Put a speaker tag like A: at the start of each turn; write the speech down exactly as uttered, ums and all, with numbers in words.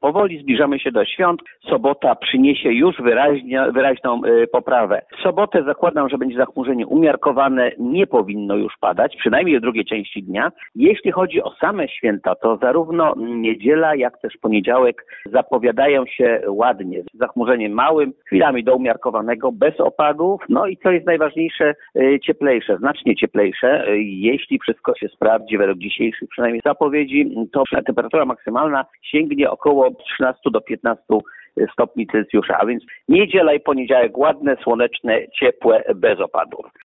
A: Powoli zbliżamy się do świąt. Sobota przyniesie już wyraźnie, wyraźną y, poprawę. W sobotę zakładam, że będzie zachmurzenie umiarkowane, nie powinno już padać, przynajmniej w drugiej części dnia. Jeśli chodzi o same święta, to zarówno niedziela, jak też poniedziałek zapowiadają się ładnie. Zachmurzenie małym, chwilami do umiarkowanego, bez opadów. No i co jest najważniejsze, y, cieplejsze, znacznie cieplejsze. Y, jeśli wszystko się sprawdzi według dzisiejszych przynajmniej zapowiedzi, to temperatura maksymalna sięgnie około trzynaście do piętnastu stopni Celsjusza, a więc niedziela i poniedziałek ładne, słoneczne, ciepłe, bez opadów.